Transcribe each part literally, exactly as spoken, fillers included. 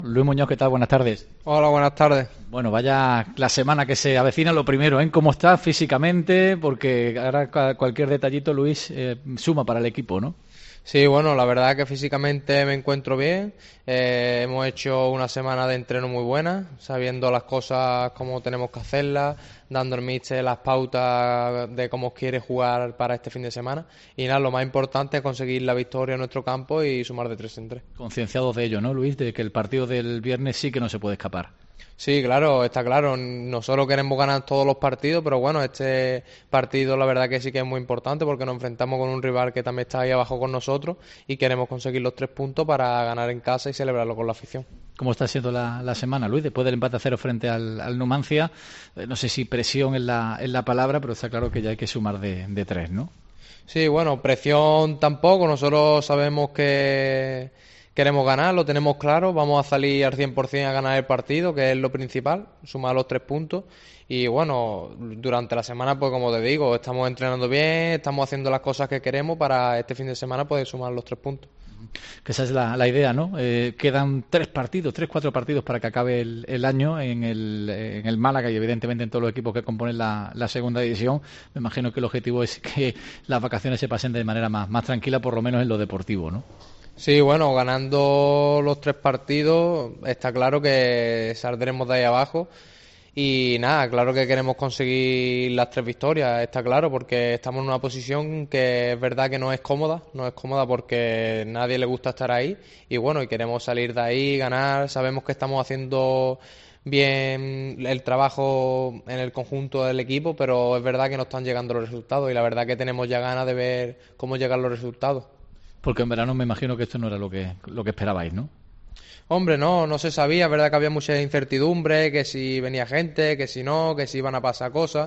Luis Muñoz, ¿qué tal? Buenas tardes. Hola, buenas tardes. Bueno, vaya la semana que se avecina. Lo primero, ¿eh? ¿Cómo estás físicamente? Porque ahora cualquier detallito, Luis, eh, suma para el equipo, ¿no? Sí, bueno, la verdad que físicamente me encuentro bien. Eh, hemos hecho una semana de entreno muy buena, sabiendo las cosas como tenemos que hacerlas, dando al míster las pautas de cómo quiere jugar para este fin de semana. Y nada, lo más importante es conseguir la victoria en nuestro campo y sumar de tres en tres. Concienciados de ello, ¿no, Luis? De que el partido del viernes sí que no se puede escapar. Sí, claro, está claro. Nosotros queremos ganar todos los partidos, pero bueno, este partido la verdad que sí que es muy importante porque nos enfrentamos con un rival que también está ahí abajo con nosotros y queremos conseguir los tres puntos para ganar en casa y celebrarlo con la afición. ¿Cómo está siendo la, la semana, Luis? Después del empate a cero frente al, al Numancia, eh, no sé si presión en la, en la palabra, pero está claro que ya hay que sumar de, de tres, ¿no? Sí, bueno, presión tampoco. Nosotros sabemos que queremos ganar, lo tenemos claro. Vamos a salir al cien por ciento a ganar el partido, que es lo principal, sumar los tres puntos. Y bueno, durante la semana, pues como te digo, estamos entrenando bien, estamos haciendo las cosas que queremos para este fin de semana poder sumar los tres puntos. Que esa es la, la idea, ¿no? Eh, quedan tres partidos, tres, cuatro partidos para que acabe el, el año en el, en el Málaga y evidentemente en todos los equipos que componen la, la segunda división. Me imagino que el objetivo es que las vacaciones se pasen de manera más, más tranquila, por lo menos en lo deportivo, ¿no? Sí, bueno, ganando los tres partidos, está claro que saldremos de ahí abajo. Y nada, claro que queremos conseguir las tres victorias, está claro, porque estamos en una posición que es verdad que no es cómoda, no es cómoda porque nadie le gusta estar ahí y bueno, y queremos salir de ahí, ganar, sabemos que estamos haciendo bien el trabajo en el conjunto del equipo, pero es verdad que no están llegando los resultados y la verdad que tenemos ya ganas de ver cómo llegan los resultados. Porque en verano me imagino que esto no era lo que, lo que esperabais, ¿no? Hombre, no, no se sabía, es verdad que había mucha incertidumbre, que si venía gente, que si no, que si iban a pasar cosas.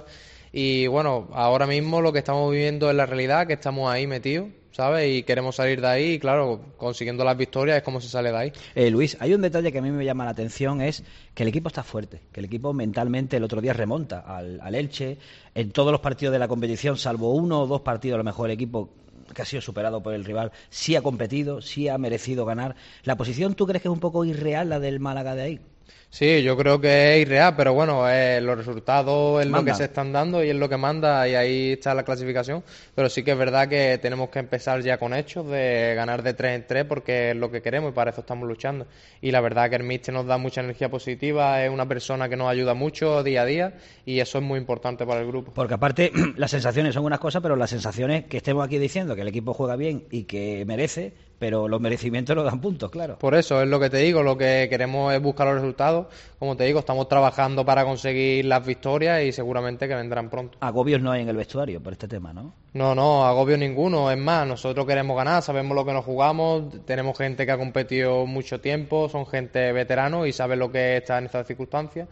Y bueno, ahora mismo lo que estamos viviendo es la realidad, que estamos ahí metidos, ¿sabes? Y queremos salir de ahí y claro, consiguiendo las victorias es como se sale de ahí. Eh, Luis, hay un detalle que a mí me llama la atención, es que el equipo está fuerte, que el equipo mentalmente el otro día remonta al, al Elche, en todos los partidos de la competición, salvo uno o dos partidos, a lo mejor el equipo que ha sido superado por el rival, sí ha competido, sí ha merecido ganar. ¿La posición tú crees que es un poco irreal, la del Málaga de ahí? Sí, yo creo que es irreal, pero bueno, eh, los resultados es Manda. lo que se están dando y es lo que manda y ahí está la clasificación. Pero sí que es verdad que tenemos que empezar ya con hechos de ganar de tres en tres porque es lo que queremos y para eso estamos luchando. Y la verdad que el míster nos da mucha energía positiva, es una persona que nos ayuda mucho día a día y eso es muy importante para el grupo. Porque aparte las sensaciones son unas cosas, pero las sensaciones que estemos aquí diciendo que el equipo juega bien y que merece, pero los merecimientos no dan puntos, claro. Por eso es lo que te digo, lo que queremos es buscar los resultados. Como te digo, estamos trabajando para conseguir las victorias y seguramente que vendrán pronto. Agobios no hay en el vestuario por este tema, ¿no? No, no, agobio ninguno. Es más, nosotros queremos ganar, sabemos lo que nos jugamos, tenemos gente que ha competido mucho tiempo, son gente veterano y sabe lo que está en estas circunstancias.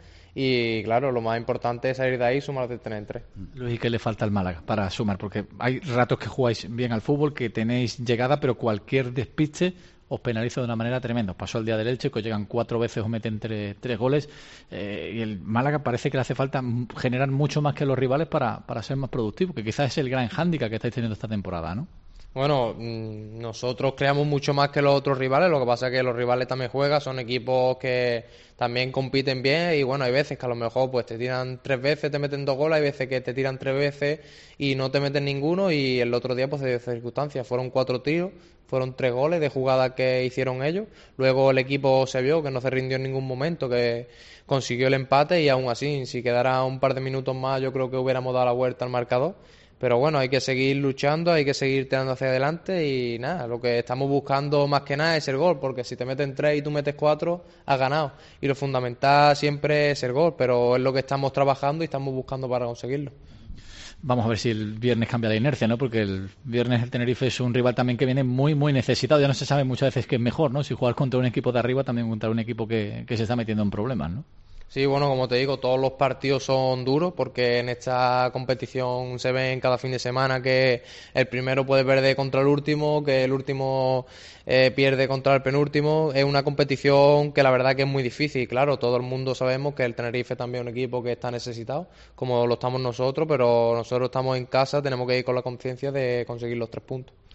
Y claro, lo más importante es salir de ahí y sumar de tres en tres. Luis, ¿y qué le falta al Málaga para sumar? Porque hay ratos que jugáis bien al fútbol, que tenéis llegada, pero cualquier despiste os penaliza de una manera tremenda. Os pasó el día del Elche, que os llegan cuatro veces, os meten tres, tres goles. Eh, y el Málaga parece que le hace falta generar mucho más que los rivales para, para ser más productivo, que quizás es el gran hándicap que estáis teniendo esta temporada, ¿no? Bueno, nosotros creamos mucho más que los otros rivales, lo que pasa es que los rivales también juegan, son equipos que también compiten bien y bueno, hay veces que a lo mejor pues te tiran tres veces, te meten dos goles, hay veces que te tiran tres veces y no te meten ninguno y el otro día pues de circunstancias, fueron cuatro tiros, fueron tres goles de jugada que hicieron ellos, luego el equipo se vio que no se rindió en ningún momento, que consiguió el empate y aún así, si quedara un par de minutos más yo creo que hubiéramos dado la vuelta al marcador. Pero bueno, hay que seguir luchando, hay que seguir tirando hacia adelante y nada, lo que estamos buscando más que nada es el gol, porque si te meten tres y tú metes cuatro, has ganado. Y lo fundamental siempre es el gol, pero es lo que estamos trabajando y estamos buscando para conseguirlo. Vamos a ver si el viernes cambia la inercia, ¿no? Porque el viernes el Tenerife es un rival también que viene muy, muy necesitado. Ya no se sabe muchas veces qué es mejor, ¿no? Si jugar contra un equipo de arriba, también contra un equipo que, que se está metiendo en problemas, ¿no? Sí, bueno, como te digo, todos los partidos son duros porque en esta competición se ven cada fin de semana que el primero puede perder contra el último, que el último eh, pierde contra el penúltimo. Es una competición que la verdad que es muy difícil. Claro, todo el mundo sabemos que el Tenerife también es un equipo que está necesitado, como lo estamos nosotros, pero nosotros estamos en casa, tenemos que ir con la conciencia de conseguir los tres puntos.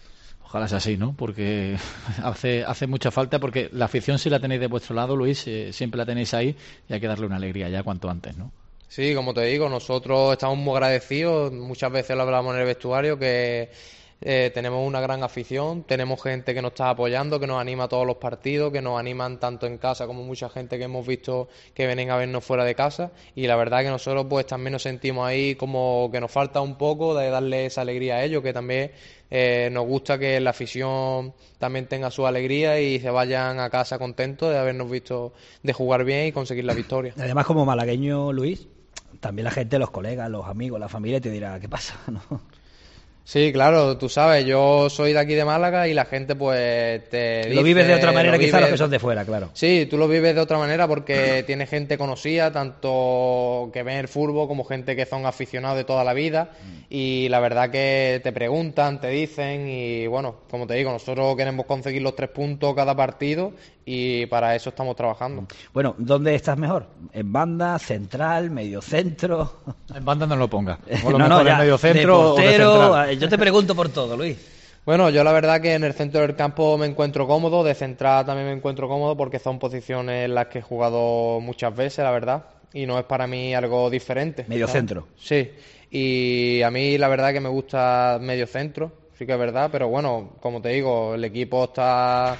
Ojalá sea así, ¿no? Porque hace hace mucha falta, porque la afición si la tenéis de vuestro lado, Luis, eh, siempre la tenéis ahí y hay que darle una alegría ya cuanto antes, ¿no? Sí, como te digo, nosotros estamos muy agradecidos, muchas veces lo hablamos en el vestuario, que eh, tenemos una gran afición, tenemos gente que nos está apoyando, que nos anima a todos los partidos, que nos animan tanto en casa como mucha gente que hemos visto que vienen a vernos fuera de casa, y la verdad que nosotros pues también nos sentimos ahí como que nos falta un poco de darle esa alegría a ellos, que también eh, nos gusta que la afición también tenga su alegría y se vayan a casa contentos de habernos visto, de jugar bien y conseguir la victoria. Además, como malagueño, Luis, también la gente, los colegas, los amigos, la familia te dirá, ¿qué pasa? ¿No? Sí, claro, tú sabes, yo soy de aquí de Málaga y la gente pues te dice... Lo vives de otra manera, quizás vive... los que son de fuera, claro. Sí, tú lo vives de otra manera porque tienes gente conocida, tanto que ven el fútbol como gente que son aficionados de toda la vida, y la verdad que te preguntan, te dicen, y bueno, como te digo, nosotros queremos conseguir los tres puntos cada partido y para eso estamos trabajando. Bueno, ¿dónde estás mejor? ¿En banda, central, medio centro? En banda no lo ponga. O no, lo no, mejor ya, en medio centro de portero, o de central. yo te pregunto por todo, Luis. Bueno, yo la verdad que en el centro del campo me encuentro cómodo, de central también me encuentro cómodo porque son posiciones en las que he jugado muchas veces, la verdad, y no es para mí algo diferente. Medio ¿sabes? centro. Sí, y a mí la verdad que me gusta medio centro, sí que es verdad, pero bueno, como te digo, el equipo está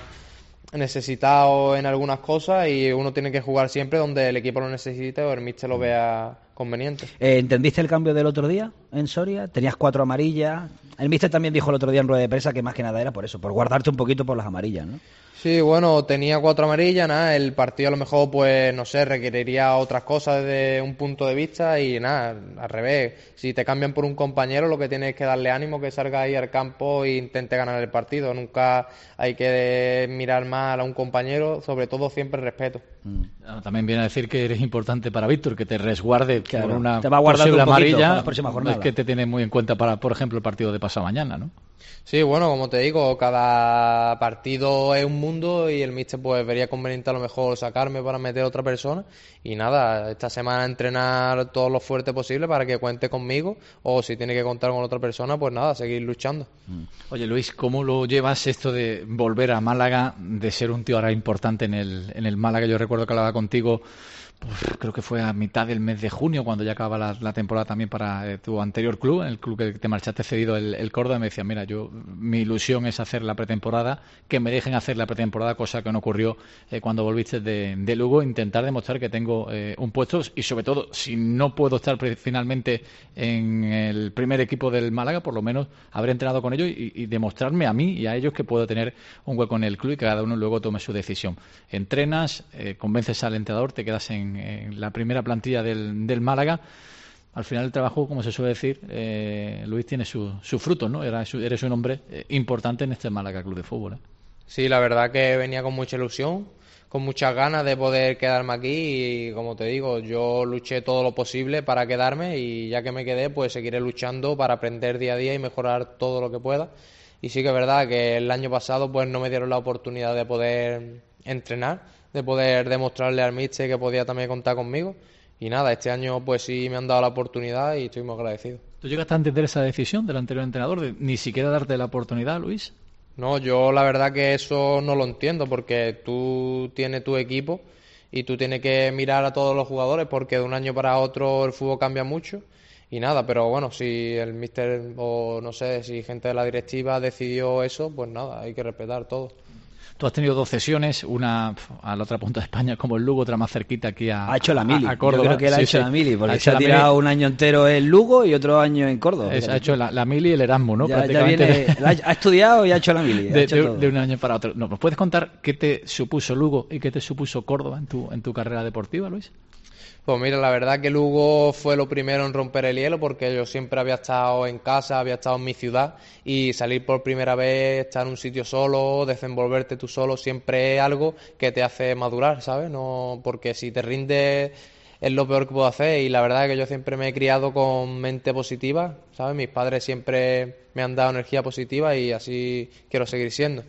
necesitado en algunas cosas y uno tiene que jugar siempre donde el equipo lo necesite o el míster lo vea conveniente. Eh, ¿Entendiste el cambio del otro día en Soria? Tenías cuatro amarillas. El míster también dijo el otro día en rueda de prensa que más que nada era por eso, por guardarte un poquito por las amarillas, ¿no? Sí, bueno, tenía cuatro amarillas, nada, el partido a lo mejor, pues, no sé, requeriría otras cosas desde un punto de vista y nada, al revés, si te cambian por un compañero lo que tienes es que darle ánimo, que salga ahí al campo e intente ganar el partido, nunca hay que mirar mal a un compañero, sobre todo siempre respeto. Mm. También viene a decir que eres importante para Víctor, que te resguarde claro, por una te va guardando posible un poquito amarilla, para la próxima jornada. Es que te tiene muy en cuenta para, por ejemplo, el partido de pasado mañana, ¿no? Sí, bueno, como te digo, cada partido es un mundo y el míster pues vería conveniente a lo mejor sacarme para meter a otra persona y nada, esta semana entrenar todo lo fuerte posible para que cuente conmigo o si tiene que contar con otra persona, pues nada, seguir luchando. Oye Luis, ¿cómo lo llevas esto de volver a Málaga, de ser un tío ahora importante en el, en el Málaga? Yo recuerdo que hablaba contigo, pues, creo que fue a mitad del mes de junio, cuando ya acaba la, la temporada también para eh, tu anterior club, el club que te marchaste cedido, el, el Córdoba, y me decía, mira, yo mi ilusión es hacer la pretemporada, que me dejen hacer la pretemporada, cosa que no ocurrió eh, cuando volviste de, de Lugo, intentar demostrar que tengo eh, un puesto y sobre todo, si no puedo estar finalmente en el primer equipo del Málaga, por lo menos haber entrenado con ellos y, y demostrarme a mí y a ellos que puedo tener un hueco en el club y que cada uno luego tome su decisión. Entrenas, eh, convences al entrenador, te quedas en en la primera plantilla del, del Málaga. Al final el trabajo, como se suele decir, eh, Luis, tiene su, su fruto, ¿no? Eres, eres un hombre eh, importante en este Málaga Club de Fútbol, ¿eh? Sí, la verdad que venía con mucha ilusión, con muchas ganas de poder quedarme aquí y como te digo, yo luché todo lo posible para quedarme y ya que me quedé, pues seguiré luchando para aprender día a día y mejorar todo lo que pueda. Y sí que es verdad que el año pasado pues no me dieron la oportunidad de poder entrenar, de poder demostrarle al míster que podía también contar conmigo y nada, este año pues sí me han dado la oportunidad y estoy muy agradecido. ¿Tú llegaste a entender esa decisión del anterior entrenador de ni siquiera darte la oportunidad, Luis? No, yo la verdad que eso no lo entiendo porque tú tienes tu equipo y tú tienes que mirar a todos los jugadores porque de un año para otro el fútbol cambia mucho y nada, pero bueno, si el míster o no sé, si gente de la directiva decidió eso, pues nada, hay que respetar todo. Tú has tenido dos sesiones, una a la otra punta de España como el Lugo, otra más cerquita aquí a, ha hecho la mili. a, a Córdoba. Yo creo que él ha sí, hecho sí. la mili, porque ha se ha tirado un año entero en Lugo y otro año en Córdoba. Es, ha hecho la, la mili y el Erasmus, ¿no? Ya, Prácticamente ya viene, de, ha estudiado y ha hecho la mili. De, hecho de, todo. de un año para otro. ¿Nos puedes contar qué te supuso Lugo y qué te supuso Córdoba en tu, en tu carrera deportiva, Luis? Pues mira, la verdad que Lugo fue lo primero en romper el hielo porque yo siempre había estado en casa, había estado en mi ciudad y salir por primera vez, estar en un sitio solo, desenvolverte tú solo, siempre es algo que te hace madurar, ¿sabes? No, porque si te rindes es lo peor que puedo hacer y la verdad es que yo siempre me he criado con mente positiva, ¿sabes? Mis padres siempre me han dado energía positiva y así quiero seguir siendo.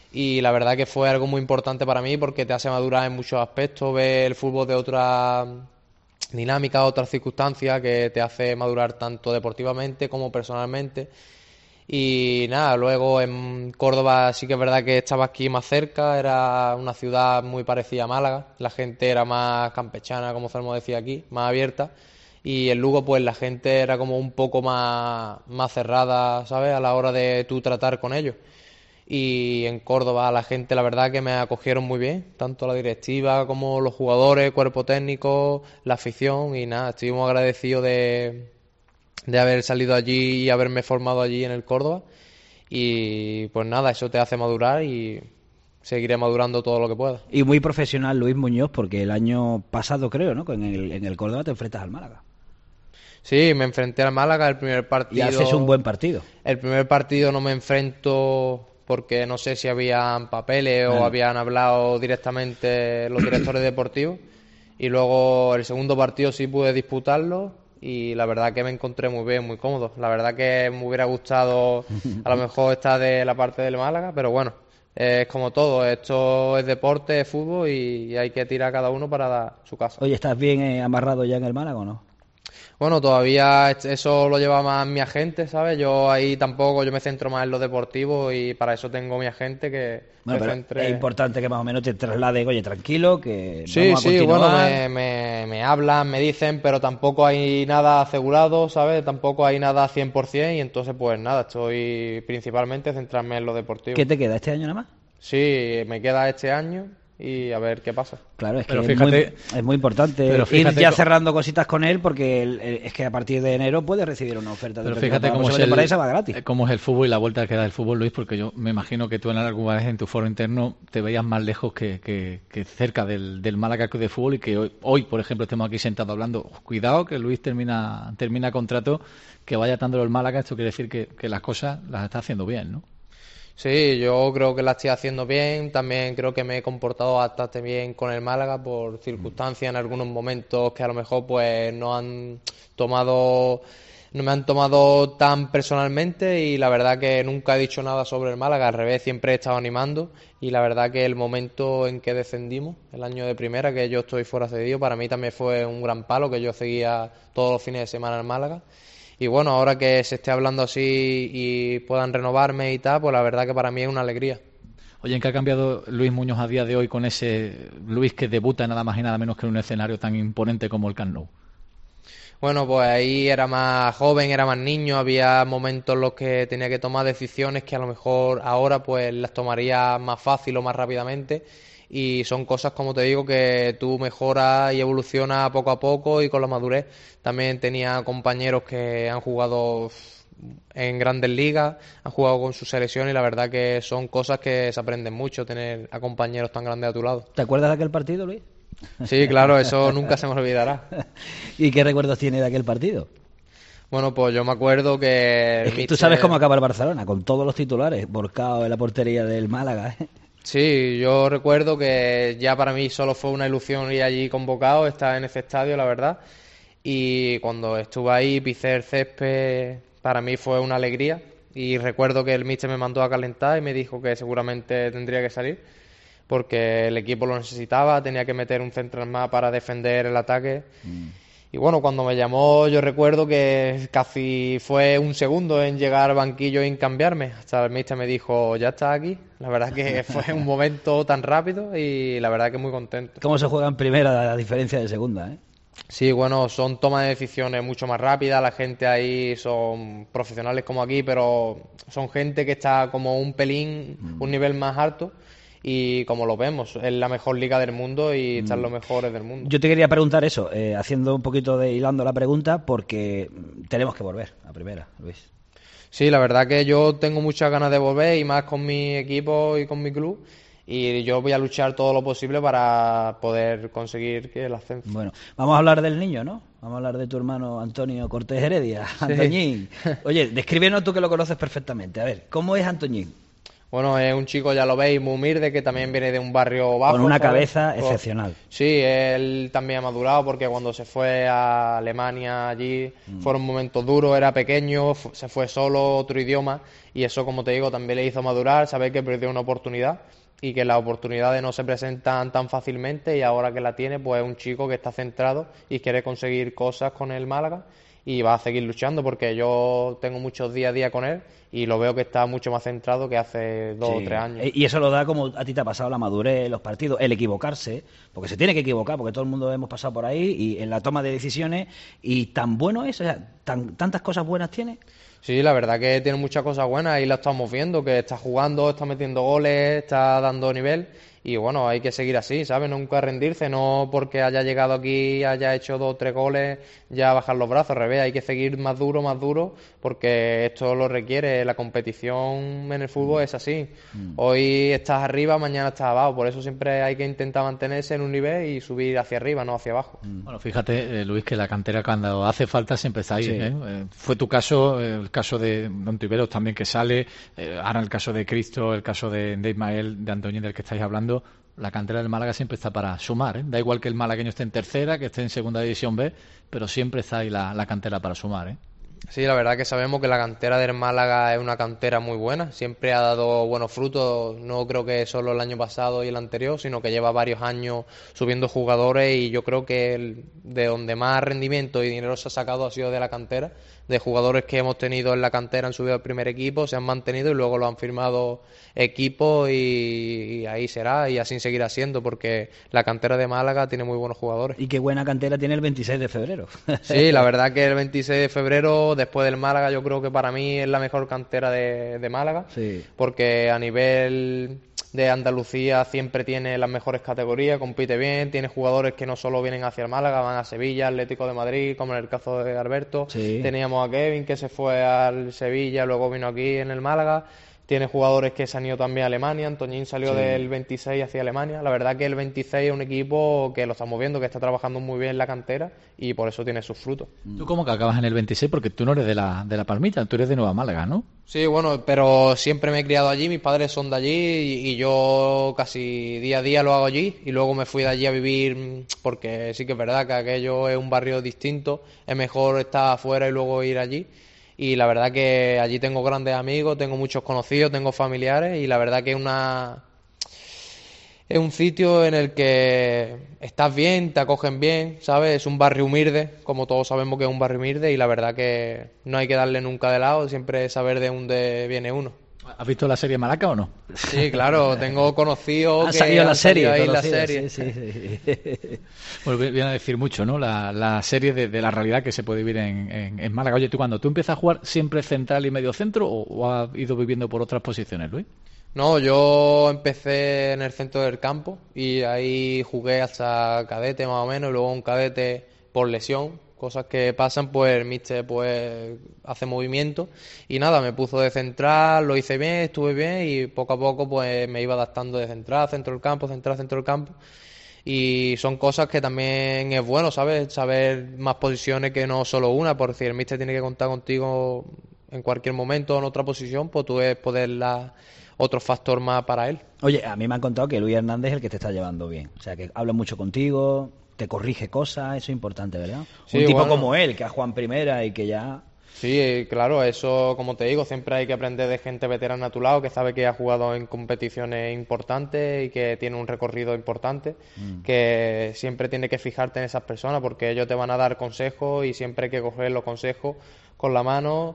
Y la verdad que fue algo muy importante para mí porque te hace madurar en muchos aspectos, ver el fútbol de otra dinámica, otras circunstancias que te hace madurar tanto deportivamente como personalmente Y nada, luego en Córdoba sí que es verdad que estaba aquí más cerca, era una ciudad muy parecida a Málaga, la gente era más campechana, como solemos decir aquí, más abierta, y en Lugo pues la gente era como un poco más, más cerrada, ¿sabes?, a la hora de tú tratar con ellos. Y en Córdoba la gente la verdad que me acogieron muy bien, tanto la directiva como los jugadores, cuerpo técnico, la afición, y nada, estoy muy agradecido de de haber salido allí y haberme formado allí en el Córdoba, y pues nada, eso te hace madurar y seguiré madurando todo lo que pueda. Y muy profesional Luis Muñoz, porque el año pasado creo, ¿no?, en el, en el Córdoba te enfrentas al Málaga. Sí, me enfrenté al Málaga el primer partido. Y haces un buen partido. El primer partido no me enfrento porque no sé si habían papeles o Bueno. habían hablado directamente los directores deportivos, y luego el segundo partido sí pude disputarlo. Y la verdad que me encontré muy bien, muy cómodo. La verdad que me hubiera gustado a lo mejor estar de la parte del Málaga, pero bueno, es como todo. Esto es deporte, es fútbol, y hay que tirar cada uno para dar su casa. Oye, ¿estás bien eh, amarrado ya en el Málaga o no? Bueno, todavía eso lo lleva más mi agente, ¿sabes? Yo ahí tampoco, yo me centro más en lo deportivo, y para eso tengo mi agente que Bueno, me pero centre... es importante que más o menos te traslade, oye, tranquilo, que Sí, vamos a sí, bueno, continuar. me, me, me hablan, me dicen, pero tampoco hay nada asegurado, ¿sabes? Tampoco hay nada cien por ciento, y entonces pues nada, estoy principalmente centrarme en lo deportivo. ¿Qué te queda este año nada más? Sí, me queda este año y a ver qué pasa. Claro, es que Pero es, fíjate- muy, es muy importante pero ir fíjate ya co- cerrando cositas con él, porque el- el- es que a partir de enero puede recibir una oferta. Pero de fíjate cómo es, de el, para esa va gratis. eh, cómo es el fútbol y la vuelta que da el fútbol, Luis, porque yo me imagino que tú en alguna vez en tu foro interno te veías más lejos que, que- que cerca del, del Málaga Club de Fútbol, y que hoy, hoy, por ejemplo, estemos aquí sentados hablando. Cuidado que Luis termina termina contrato, que vaya dándolo el Málaga. Esto quiere decir que, que las cosas las está haciendo bien, ¿no? Sí, yo creo que la estoy haciendo bien, también creo que me he comportado bastante bien con el Málaga por circunstancias en algunos momentos que a lo mejor pues no han tomado, no me han tomado tan personalmente, y la verdad que nunca he dicho nada sobre el Málaga, al revés, siempre he estado animando, y la verdad que el momento en que descendimos, el año de primera, que yo estoy fuera cedido, para mí también fue un gran palo, que yo seguía todos los fines de semana en Málaga. Y bueno, ahora que se esté hablando así y puedan renovarme y tal, pues la verdad que para mí es una alegría. Oye, ¿en qué ha cambiado Luis Muñoz a día de hoy con ese Luis que debuta nada más y nada menos que en un escenario tan imponente como el Camp Nou? Bueno, pues ahí era más joven, era más niño, había momentos en los que tenía que tomar decisiones que a lo mejor ahora pues las tomaría más fácil o más rápidamente, y son cosas, como te digo, que tú mejoras y evolucionas poco a poco y con la madurez. También tenía compañeros que han jugado en grandes ligas, han jugado con su selección, y la verdad que son cosas que se aprenden mucho, tener a compañeros tan grandes a tu lado. ¿Te acuerdas de aquel partido, Luis? Sí, claro, eso nunca se me olvidará. ¿Y qué recuerdos tiene de aquel partido? Bueno, pues yo me acuerdo que... Es que el tú míster- sabes cómo acaba el Barcelona, con todos los titulares, volcado en la portería del Málaga, ¿eh? Sí, yo recuerdo que ya para mí solo fue una ilusión ir allí convocado, estar en ese estadio, la verdad. Y cuando estuve ahí, pisé el césped, para mí fue una alegría. Y recuerdo que el míster me mandó a calentar y me dijo que seguramente tendría que salir, porque el equipo lo necesitaba, tenía que meter un central más para defender el ataque. Y bueno, cuando me llamó, yo recuerdo que casi fue un segundo en llegar al banquillo y en cambiarme. Hasta el míster me dijo, ya estás aquí. La verdad que fue un momento tan rápido, y la verdad que muy contento. ¿Cómo se juega en primera a diferencia de segunda, eh? Sí, bueno, son tomas de decisiones mucho más rápidas, la gente ahí son profesionales como aquí, pero son gente que está como un pelín, un nivel más alto, y como lo vemos, es la mejor liga del mundo y están los mejores del mundo. Yo te quería preguntar eso, eh, haciendo un poquito de hilando la pregunta, porque tenemos que volver a primera, Luis. Sí, la verdad que yo tengo muchas ganas de volver, y más con mi equipo y con mi club, y yo voy a luchar todo lo posible para poder conseguir que el ascenso. Bueno, vamos a hablar del niño, ¿no? Vamos a hablar de tu hermano Antonio Cortés Heredia, Antoñín. Oye, descríbenos, tú que lo conoces perfectamente. A ver, ¿cómo es Antoñín? Bueno, es un chico, ya lo veis, muy humilde, que también viene de un barrio bajo. Con una ¿sabes? cabeza Con- excepcional. Sí, él también ha madurado, porque cuando se fue a Alemania allí fueron momentos duros, era pequeño, fu- se fue solo, otro idioma, y eso, como te digo, también le hizo madurar, saber que perdió una oportunidad y que las oportunidades no se presentan tan fácilmente, y ahora que la tiene, pues es un chico que está centrado y quiere conseguir cosas con el Málaga. y va a seguir luchando porque yo tengo muchos día a día con él y lo veo que está mucho más centrado que hace dos Sí. o tres años. Y eso lo da, como a ti te ha pasado, la madurez en los partidos, el equivocarse, porque se tiene que equivocar, porque todo el mundo hemos pasado por ahí, y en la toma de decisiones, y tan bueno es, o sea, tan, tantas cosas buenas tiene. Sí, la verdad que tiene muchas cosas buenas y la estamos viendo, que está jugando, está metiendo goles, está dando nivel y bueno, hay que seguir así, ¿sabes? Nunca rendirse, no porque haya llegado aquí, haya hecho dos o tres goles, ya bajar los brazos, al revés, hay que seguir más duro, más duro, porque esto lo requiere, la competición en el fútbol es así. Mm. Hoy estás arriba, mañana estás abajo, por eso siempre hay que intentar mantenerse en un nivel y subir hacia arriba, no hacia abajo. Mm. Bueno, fíjate, eh, Luis, que la cantera cuando hace falta siempre está ahí. Sí. ¿eh? Eh, fue tu caso, eh, el caso de Don Tiberos también que sale, eh, ahora el caso de Cristo, el caso de, de Ismael, de Antoñín del que estáis hablando. La cantera del Málaga siempre está para sumar, ¿eh? Da igual que el malagueño esté en tercera, que esté en segunda división B, pero siempre está ahí la, la cantera para sumar, ¿eh? Sí, la verdad que sabemos que la cantera del Málaga es una cantera muy buena, siempre ha dado buenos frutos, no creo que solo el año pasado y el anterior, sino que lleva varios años subiendo jugadores y yo creo que el, de donde más rendimiento y dinero se ha sacado ha sido de la cantera, de jugadores que hemos tenido en la cantera han subido al primer equipo, se han mantenido y luego lo han firmado equipos y, y ahí será y así seguirá siendo porque la cantera de Málaga tiene muy buenos jugadores. Y qué buena cantera tiene el veintiséis de febrero. Sí, la verdad que el veintiséis de febrero, después del Málaga, yo creo que para mí es la mejor cantera de, de Málaga, sí. Porque a nivel de Andalucía siempre tiene las mejores categorías, compite bien, tiene jugadores que no solo vienen hacia el Málaga, van a Sevilla, Atlético de Madrid, como en el caso de Alberto, sí. Teníamos a Kevin que se fue al Sevilla, luego vino aquí en el Málaga. Tiene jugadores que se han ido también a Alemania. Antoñín salió sí. del veintiséis hacia Alemania. La verdad que el veintiséis es un equipo que lo estamos viendo, que está trabajando muy bien en la cantera y por eso tiene sus frutos. ¿Tú cómo que acabas en el veintiséis? Porque tú no eres de la, de la Palmita, tú eres de Nueva Málaga, ¿no? Sí, bueno, pero siempre me he criado allí, mis padres son de allí y, y yo casi día a día lo hago allí y luego me fui de allí a vivir porque sí que es verdad que aquello es un barrio distinto, es mejor estar afuera y luego ir allí. Y la verdad que allí tengo grandes amigos, tengo muchos conocidos, tengo familiares y la verdad que es una es un sitio en el que estás bien, te acogen bien, ¿sabes? Es un barrio humilde, como todos sabemos que es un barrio humilde y la verdad que no hay que darle nunca de lado, siempre saber de dónde viene uno. ¿Has visto la serie Malaca o no? Sí, claro, tengo conocidos que salido han la serie, salido ahí la conocido, serie. Sí, sí, sí. Bueno, viene a decir mucho, ¿no? La, la serie de, de la realidad que se puede vivir en, en, en Málaga. Oye, tú cuando tú empiezas a jugar, ¿siempre central y medio centro o, o has ido viviendo por otras posiciones, Luis? No, yo empecé en el centro del campo y ahí jugué hasta cadete más o menos, y luego un cadete por lesión. Cosas que pasan, pues el míster pues hace movimiento y nada, me puso de central, lo hice bien, estuve bien y poco a poco pues me iba adaptando de central, centro del campo, central, centro del campo y son cosas que también es bueno, ¿sabes? Saber más posiciones que no solo una, por si el míster tiene que contar contigo en cualquier momento o en otra posición, pues tú es poder la otro factor más para él. Oye, a mí me han contado que Luis Hernández es el que te está llevando bien, o sea, que habla mucho contigo, te corrige cosas, eso es importante, ¿verdad? Sí, un tipo bueno, como él, que ha jugado en primera y que ya... Sí, claro, eso, como te digo, siempre hay que aprender de gente veterana a tu lado, que sabe que ha jugado en competiciones importantes y que tiene un recorrido importante, mm. que siempre tiene que fijarte en esas personas porque ellos te van a dar consejos y siempre hay que coger los consejos con la mano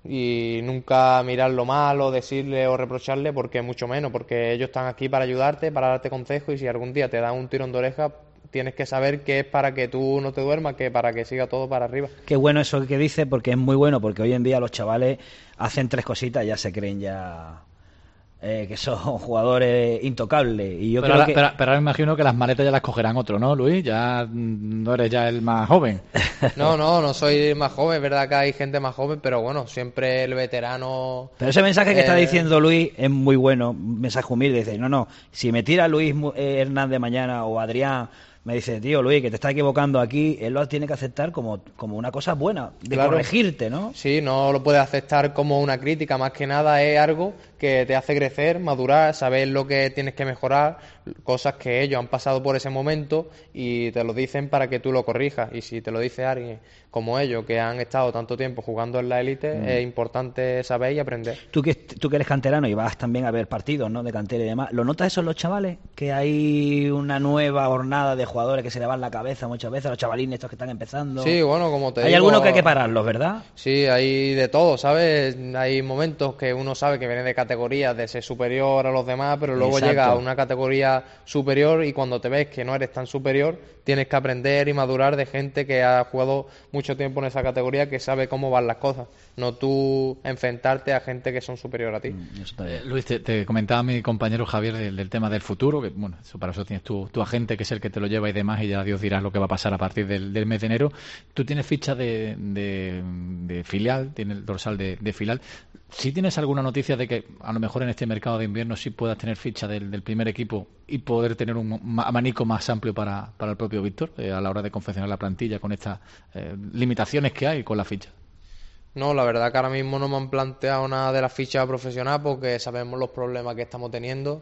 y nunca mirar lo malo, decirle o reprocharle, porque mucho menos, porque ellos están aquí para ayudarte, para darte consejos y si algún día te dan un tirón de oreja, tienes que saber que es para que tú no te duermas, que para que siga todo para arriba. Qué bueno eso que dice, porque es muy bueno, porque hoy en día los chavales hacen tres cositas y ya se creen ya eh, que son jugadores intocables. Y yo pero, creo la, que... pero, pero ahora me imagino que las maletas ya las cogerán otro, ¿no, Luis? Ya no eres ya el más joven. No, no, no soy más joven, es verdad que hay gente más joven, pero bueno, siempre el veterano... Pero ese mensaje que eh... está diciendo Luis es muy bueno, un mensaje humilde, dice, no, no, si me tira Luis Hernández mañana o Adrián... Me dice, tío, Luis, que te estás equivocando aquí, él lo tiene que aceptar como, como una cosa buena, de claro. corregirte, ¿no? Sí, no lo puedes aceptar como una crítica, más que nada es algo que te hace crecer, madurar, saber lo que tienes que mejorar, cosas que ellos han pasado por ese momento y te lo dicen para que tú lo corrijas. Y si te lo dice alguien como ellos, que han estado tanto tiempo jugando en la élite, mm. es importante saber y aprender. Tú que, tú que eres canterano y vas también a ver partidos, ¿no?, de cantera y demás, ¿lo notas eso en los chavales? Que hay una nueva jornada de jugadores que se le van la cabeza muchas veces, los chavalines estos que están empezando. Sí, bueno, como te hay digo... algunos que hay que pararlos, ¿verdad? Sí, hay de todo, ¿sabes? Hay momentos que uno sabe que viene de categorías de ser superior a los demás, pero luego Exacto. llega a una categoría superior y cuando te ves que no eres tan superior, tienes que aprender y madurar de gente que ha jugado mucho tiempo en esa categoría, que sabe cómo van las cosas, no tú enfrentarte a gente que son superior a ti. Eh, Luis, te, te comentaba mi compañero Javier del, del tema del futuro, que bueno, eso, para eso tienes tu, tu agente, que es el que te lo lleva y demás, y ya Dios dirá lo que va a pasar a partir del, del mes de enero. Tú tienes ficha de, de, de filial, tienes el dorsal de, de filial. ¿Sí tienes alguna noticia de que a lo mejor en este mercado de invierno sí puedas tener ficha del, del primer equipo y poder tener un ma- abanico más amplio para, para el propio Víctor eh, a la hora de confeccionar la plantilla con estas eh, limitaciones que hay con la ficha? No, la verdad que ahora mismo no me han planteado nada de la ficha profesional porque sabemos los problemas que estamos teniendo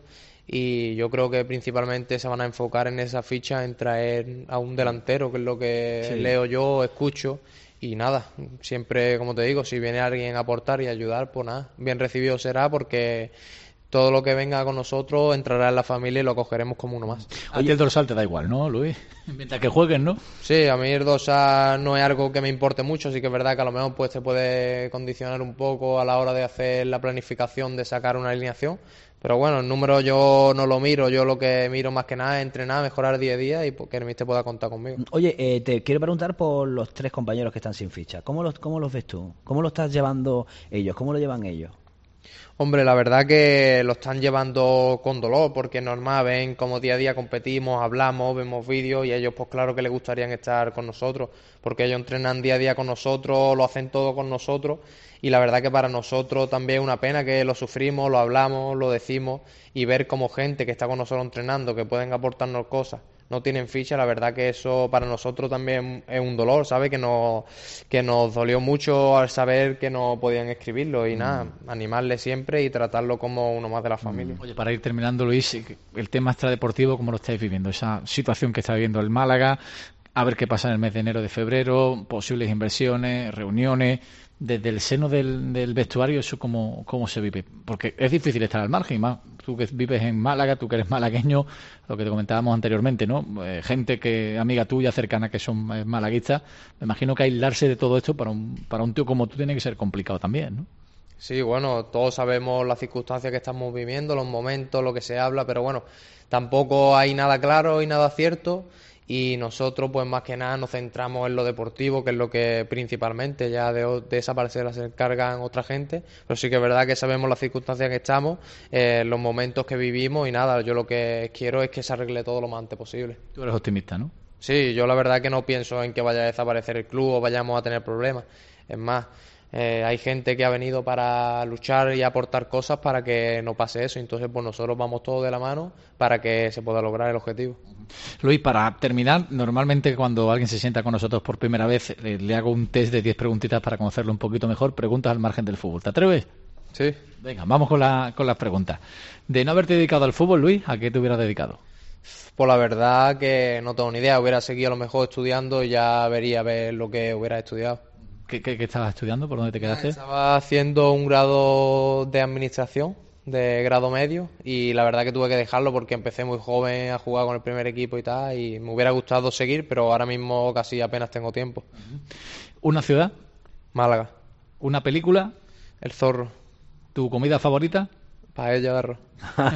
y yo creo que principalmente se van a enfocar en esa ficha, en traer a un delantero, que es lo que Sí. leo yo, escucho. Y nada, siempre, como te digo, si viene alguien a aportar y ayudar, pues nada, bien recibido será porque todo lo que venga con nosotros entrará en la familia y lo cogeremos como uno más. A ti el dorsal te da igual, ¿no, Luis? Mientras que jueguen, ¿no? Sí, a mí el dorsal no es algo que me importe mucho, sí que es verdad que a lo mejor pues te puede condicionar un poco a la hora de hacer la planificación de sacar una alineación, pero bueno, el número yo no lo miro, yo lo que miro más que nada es entrenar, mejorar día a día y pues, que el míster pueda contar conmigo. Oye, eh, te quiero preguntar por los tres compañeros que están sin ficha. ¿Cómo los, cómo los ves tú? ¿Cómo lo estás llevando ellos? ¿Cómo lo llevan ellos? Hombre, la verdad que lo están llevando con dolor, porque es normal, ven como día a día competimos, hablamos, vemos vídeos y ellos pues claro que les gustaría estar con nosotros, porque ellos entrenan día a día con nosotros, lo hacen todo con nosotros y la verdad que para nosotros también es una pena que lo sufrimos, lo hablamos, lo decimos y ver como gente que está con nosotros entrenando, que pueden aportarnos cosas, no tienen ficha, la verdad que eso para nosotros también es un dolor, ¿sabes? Que nos, que nos dolió mucho al saber que no podían escribirlo y nada, animarle siempre y tratarlo como uno más de la familia. Oye, para ir terminando, Luis, el tema extradeportivo, ¿cómo lo estáis viviendo? Esa situación que está viviendo el Málaga, a ver qué pasa en el mes de enero, de febrero, posibles inversiones, reuniones, desde el seno del, del vestuario, ¿eso cómo, cómo se vive? Porque es difícil estar al margen, y más tú que vives en Málaga, tú que eres malagueño, lo que te comentábamos anteriormente, ¿no? Eh, gente que amiga tuya, cercana, que son eh, malaguistas, me imagino que aislarse de todo esto para un, para un tío como tú tiene que ser complicado también, ¿no? Sí, bueno, todos sabemos las circunstancias que estamos viviendo, los momentos, lo que se habla, pero bueno, tampoco hay nada claro y nada cierto y nosotros pues más que nada nos centramos en lo deportivo, que es lo que principalmente ya de, de esa parcela se encargan otra gente, pero sí que es verdad que sabemos las circunstancias que estamos, eh, los momentos que vivimos y nada, yo lo que quiero es que se arregle todo lo más antes posible. Tú eres optimista, ¿no? Sí, yo la verdad que no pienso en que vaya a desaparecer el club o vayamos a tener problemas, es más... Eh, hay gente que ha venido para luchar y aportar cosas para que no pase eso. Entonces, pues nosotros vamos todos de la mano para que se pueda lograr el objetivo. Luis, para terminar, normalmente cuando alguien se sienta con nosotros por primera vez, le, le hago un test de diez preguntitas para conocerlo un poquito mejor. Preguntas al margen del fútbol. ¿Te atreves? Sí. Venga, vamos con, la, con las preguntas. De no haberte dedicado al fútbol, Luis, ¿a qué te hubieras dedicado? Pues la verdad que no tengo ni idea. Hubiera seguido a lo mejor estudiando y ya vería a ver lo que hubiera estudiado. ¿Qué, qué, qué estabas estudiando? ¿Por dónde te quedaste? Estaba haciendo un grado de administración, de grado medio, y la verdad que tuve que dejarlo porque empecé muy joven a jugar con el primer equipo y tal, y me hubiera gustado seguir, pero ahora mismo casi apenas tengo tiempo. ¿Una ciudad? Málaga. ¿Una película? El Zorro. ¿Tu comida favorita? Paella de arroz.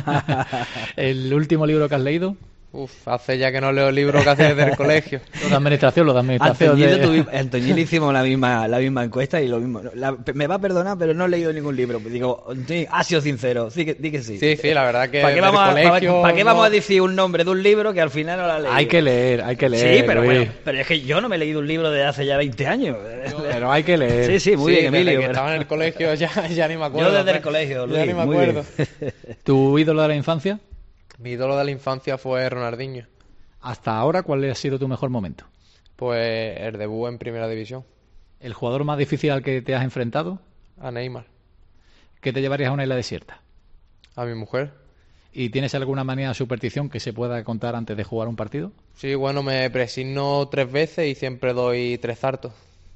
¿El último libro que has leído? Uf, hace ya que no leo libros casi desde el colegio. Lo de administración, lo de administración. Antoñito, de... tuvimos- Antoñito hicimos la misma, la misma encuesta y lo mismo. La- me va a perdonar, pero no he leído ningún libro. Digo, Antoñito, ha sido sincero, sí que, di que sí. Sí, sí, la verdad que ¿Para qué, desde vamos a, el colegio para- para qué no- vamos a decir un nombre de un libro que al final no lo ha leído? Hay que leer, hay que leer. Sí, pero Luis. bueno, pero es que yo no me he leído un libro de hace ya veinte años. Pero hay que leer. Sí, sí, muy Sí, bien, desde Emilio. que pero- estaba en el colegio ya, ya ni me acuerdo. Yo desde el pues. colegio, Ya Luis, ni me muy acuerdo. bien. ¿Tu ídolo de la infancia? Mi ídolo de la infancia fue Ronaldinho. Hasta ahora, ¿cuál ha sido tu mejor momento? Pues el debut en Primera División. ¿El jugador más difícil al que te has enfrentado? A Neymar. ¿Qué te llevarías a una isla desierta? A mi mujer. ¿Y tienes alguna manía de superstición que se pueda contar antes de jugar un partido? Sí, bueno, me presigno tres veces y siempre doy tres zartos.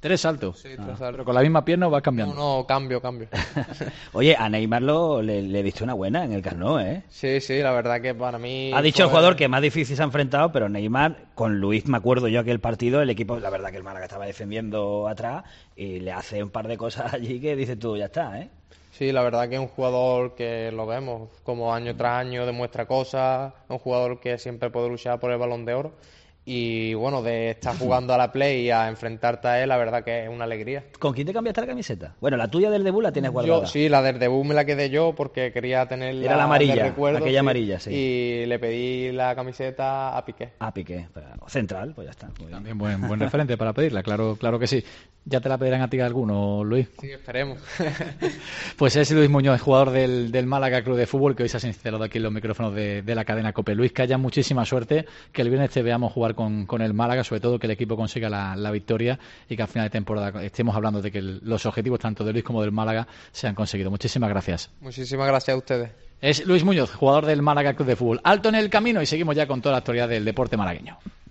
Tres saltos. Sí, Ah, tres saltos. Pero con la misma pierna vas cambiando. No, no, cambio, cambio. Oye, a Neymar lo, le, le diste una buena en el Camp Nou, ¿eh? Sí, sí, la verdad que para mí... Ha dicho el fue- jugador que más difícil se ha enfrentado, pero Neymar, con Luis, me acuerdo yo aquel partido, el equipo, la verdad que el Málaga estaba defendiendo atrás y le hace un par de cosas allí que dices tú, ya está, ¿eh? Sí, la verdad que es un jugador que lo vemos, como año tras año demuestra cosas, es un jugador que siempre puede luchar por el Balón de Oro. Y bueno, de estar jugando a la Play y a enfrentarte a él, la verdad que es una alegría. ¿Con quién te cambiaste la camiseta? Bueno, la tuya del debut la tienes guardada. Yo, sí, la del debut me la quedé yo porque quería tener Era la amarilla, de recuerdo, aquella amarilla, sí. Y le pedí la camiseta a Piqué. Ah, Piqué, central, pues ya está. Muy bien. También buen, buen referente para pedirla, claro, claro que sí. ¿Ya te la pedirán a ti alguno, Luis? Sí, esperemos. Pues es Luis Muñoz, jugador del, del Málaga Club de Fútbol, que hoy se ha sincerado aquí en los micrófonos de, de la cadena COPE. Luis, que haya muchísima suerte, que el viernes te veamos jugar con, con el Málaga, sobre todo que el equipo consiga la, la victoria y que al final de temporada estemos hablando de que el- los objetivos tanto de Luis como del Málaga se han conseguido. Muchísimas gracias. Muchísimas gracias a ustedes. Es Luis Muñoz, jugador del Málaga Club de Fútbol. Alto en el camino y seguimos ya con toda la actualidad del deporte malagueño.